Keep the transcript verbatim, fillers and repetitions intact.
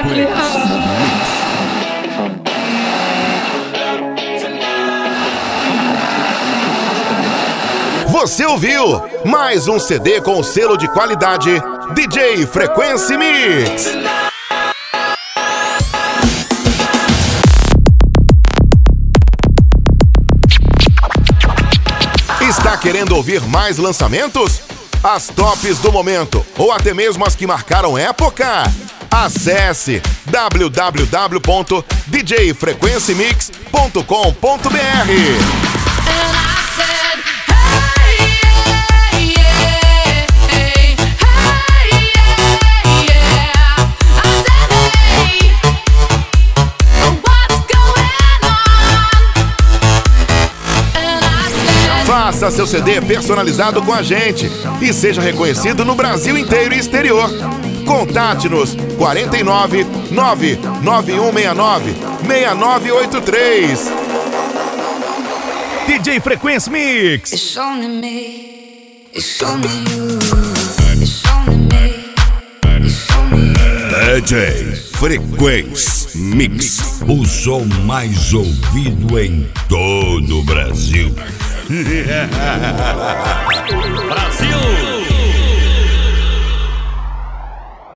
Você ouviu mais um C D com o selo de qualidade D J Frequency Mix. Está querendo ouvir mais lançamentos? As tops do momento ou até mesmo as que marcaram época? Acesse w w w ponto d j frequency mix ponto com ponto b r. Faça seu C D personalizado com a gente e seja reconhecido no Brasil inteiro e exterior. Contate-nos quatro nove nove nove um seis nove seis nove oito três. D J Frequency Mix. It's only me. It's only you. It's only me. It's only you. D J Frequency Mix, o som mais ouvido em todo o Brasil. Brasil!